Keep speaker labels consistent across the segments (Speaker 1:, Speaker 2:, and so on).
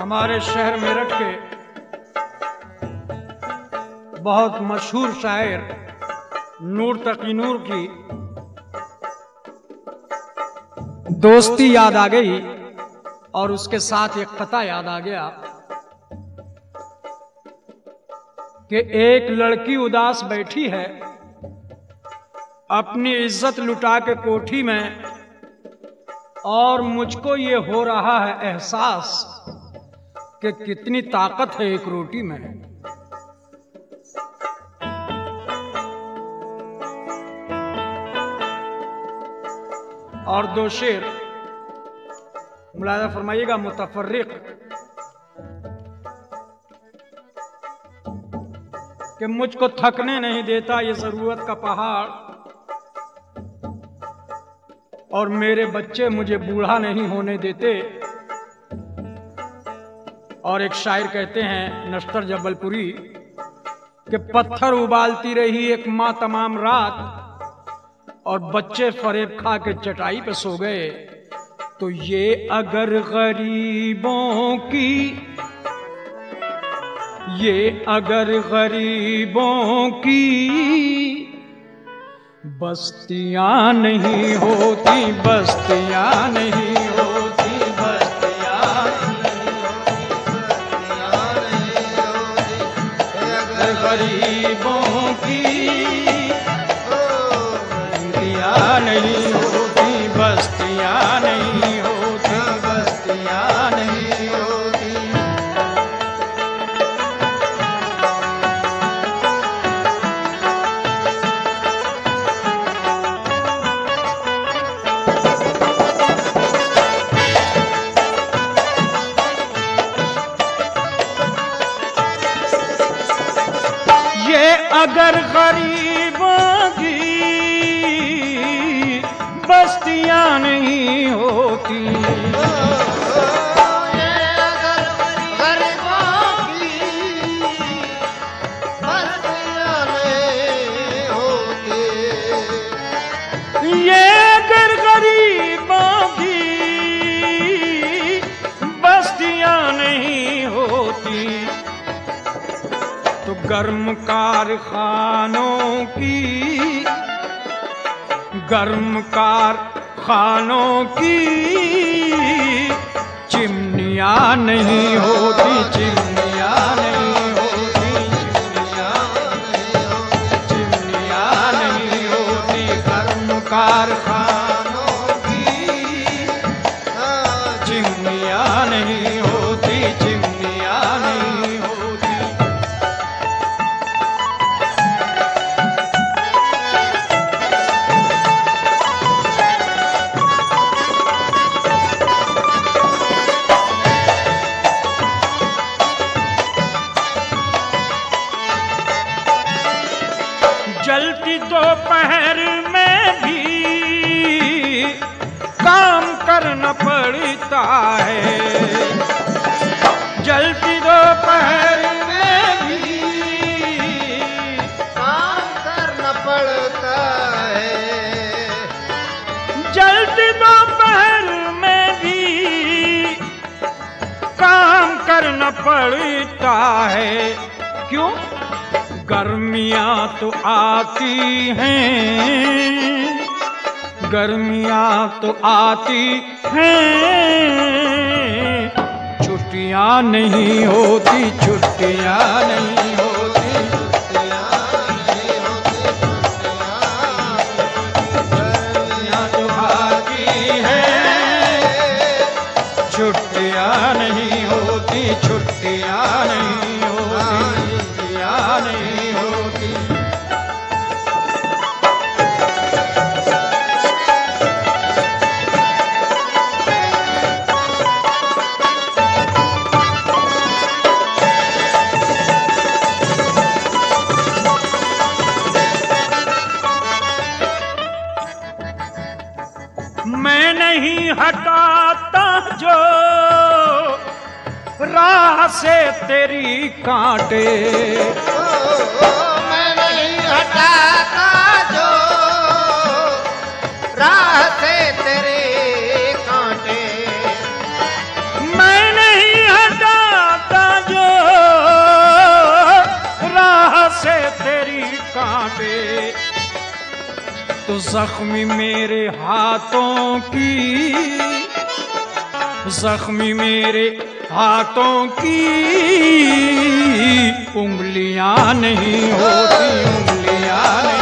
Speaker 1: हमारे शहर मेरठ के बहुत मशहूर शायर नूर तकी नूर की दोस्ती याद आ गई और उसके साथ एक कथा याद आ गया कि एक लड़की उदास बैठी है अपनी इज्जत लुटा के कोठी में, और मुझको ये हो रहा है एहसास कि कितनी ताकत है एक रोटी में। और दो शेर मुलाजा फरमाइएगा। मुतफर्रिक कि मुझको थकने नहीं देता ये जरूरत का पहाड़, और मेरे बच्चे मुझे बूढ़ा नहीं होने देते। और एक शायर कहते हैं नश्तर जबलपुरी कि पत्थर उबालती रही एक माँ तमाम रात, और बच्चे फरेब खा के चटाई पे सो गए। तो ये अगर गरीबों की बस्तियां नहीं होती, बस्तियां नहीं होती, बस्तियां नहीं होती, अगर गरीबों की बस्तियां नहीं होती, बस्तियां नहीं होती, बस्तियां नहीं होती। अगर गरीबों की बस्तियां नहीं होती,
Speaker 2: ये अगर गरीबों की बस्तियां नहीं होती,
Speaker 1: ये अगर गरीबों की बस्तियां नहीं होती, तो गर्म कारखानों की चिमनियां नहीं होती, चिमनियां नहीं होती, चिमनियां नहीं होती, गर्म कारखानों की चिमनियां नहीं होती, चिमनियां नहीं होती। जलती दोपहर में भी काम करना पड़ता है, जलती दोपहर में भी
Speaker 2: काम करना पड़ता है,
Speaker 1: जलती दोपहर में भी काम करना पड़ता है। क्यों? गर्मियां तो आती हैं, गर्मियां तो आती हैं, छुट्टियां नहीं होती, छुट्टियां नहीं होती, गर्मियां तो आती हैं, छुट्टियां नहीं होती, छुट्टियां नहीं होती, छुट्टियां नहीं होती। मैं नहीं हटाता जो राह से तेरी कांटे,
Speaker 2: मैं नहीं हटाता जो राह से तेरे कांटे,
Speaker 1: मैं नहीं हटाता तो जख्मी मेरे हाथों की, जख्मी मेरे हाथों की उंगलियां नहीं होती, उंगलियां नहीं,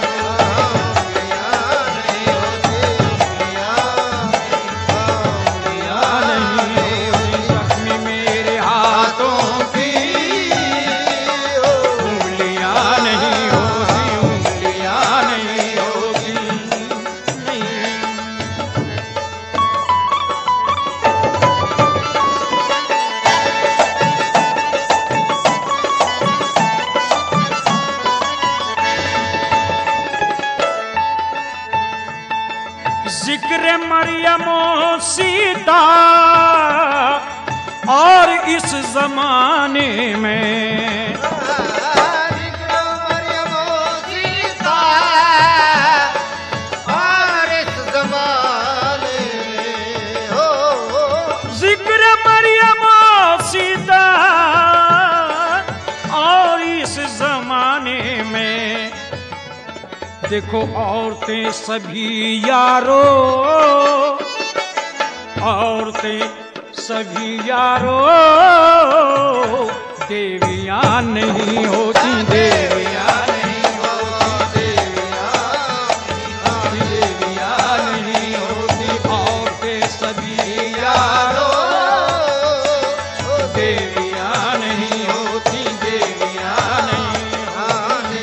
Speaker 1: जिक्र मरियम सीता और इस जमाने में,
Speaker 2: जिक्र मरियम सीता और इस जमाने में हो,
Speaker 1: जिक्र मरियम सीता और इस जमाने में, देखो औरतें सभी यारो, औरतें सभी यारो देवियां नहीं होती, देवियां नहीं होती, देवियां नहीं होती, औरतें सभी यारो देवियां नहीं होती, देवियां नहीं होती।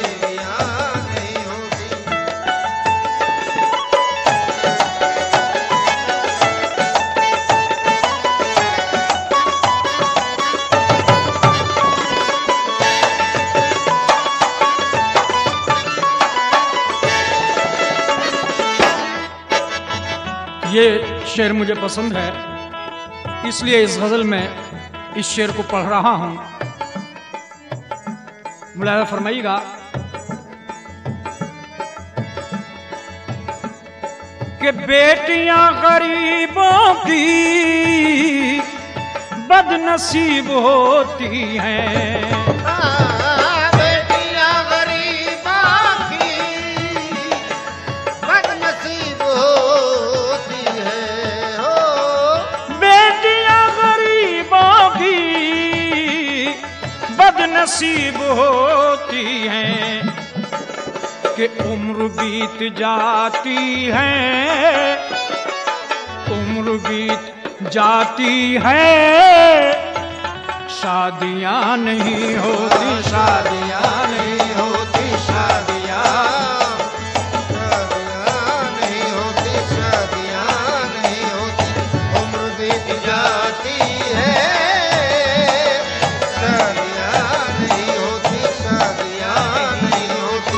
Speaker 1: ये शेर मुझे पसंद है, इसलिए इस गजल में इस शेर को पढ़ रहा हूं। मुलाहिजा फरमाइएगा। कि बेटियां गरीबों की बदनसीब होती हैं,
Speaker 2: बेटियां गरीबों की बदनसीब होती है हो,
Speaker 1: बेटियां गरीबों की बदनसीब होती हैं, कि उम्र बीत जाती है, उम्र बीत जाती है, शादियां नहीं होती, शादियां नहीं होती, शादियां
Speaker 2: नहीं होती, शादियां नहीं होती, उम्र बीत जाती है, शादियां नहीं होती, शादियां नहीं होती।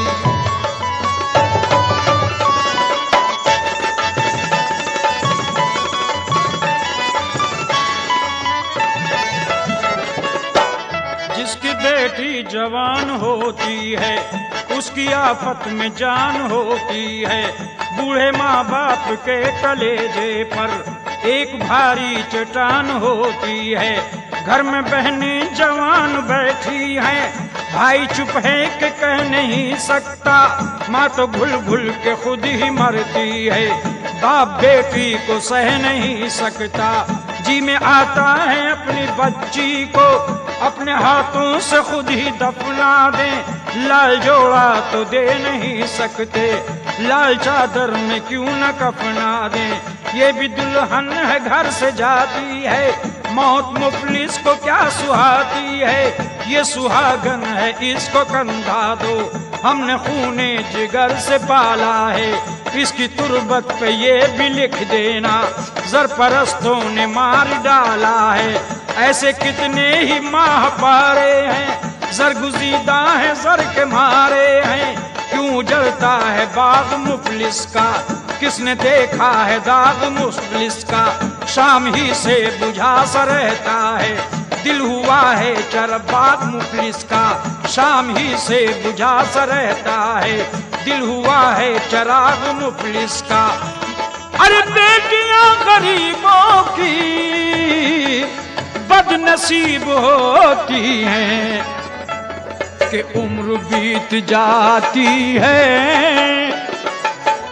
Speaker 1: जिसकी बेटी जवान होती है उसकी आफत में जान होती है, बूढ़े माँ बाप के कलेजे पर एक भारी चट्टान होती है, घर में बहनें जवान बैठी हैं, भाई चुप है कि कह नहीं सकता, माँ तो घुल घुल के खुद ही मरती है, बाप बेटी को सह नहीं सकता, जी में आता है अपनी बच्ची को अपने हाथों से खुद ही दफना दें, लाल जोड़ा तो दे नहीं सकते, लाल चादर में क्यों न कफना दें, ये भी दुल्हन है घर से जाती है, मौत मुफलिस को क्या सुहाती है, ये सुहागन है इसको कंधा दो, हमने खूने जिगर से पाला है, इसकी तुरबत पे ये भी लिख देना जर परस्तों ने मार डाला है, ऐसे कितने ही माह पारे हैं, जरगुजीदा है जर के मारे हैं, क्यों जलता है बाग मुफलिस का, किसने देखा है दाग मुफलिस का, शाम ही से बुझा सा रहता है, दिल हुआ है चरबाग मुफलिस का, शाम ही से बुझा सा रहता है, दिल हुआ है चराग मुफलिस का। अरे बेटियां गरीबों की बदनसीब होती हैं, कि उम्र बीत जाती है,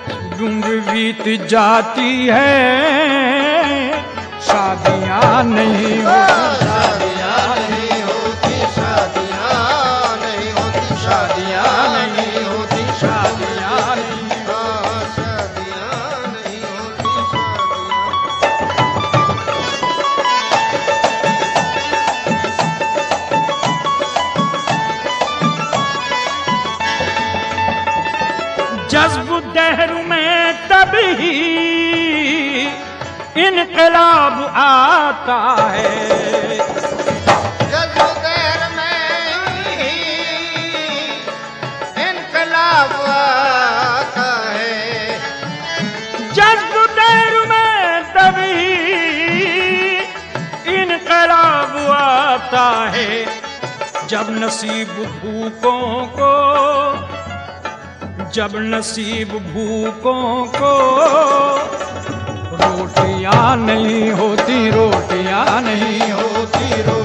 Speaker 1: बीत जाती है, शादियां नहीं होती,
Speaker 2: शादियां नहीं होती, शादियां नहीं होती,
Speaker 1: शादियां नहीं होती, शादियां नहीं।
Speaker 2: शादियां नहीं होती, शादियां।
Speaker 1: जज्ब दहर में तभी इनकलाब आता है,
Speaker 2: जज्ब दहर में इनकलाब आता है,
Speaker 1: जज्ब दहर में तभी इनकलाब आता है, जब नसीब भूखों को, जब नसीब भूखों को रोटियां नहीं होती, रोटियां नहीं होती,
Speaker 2: होती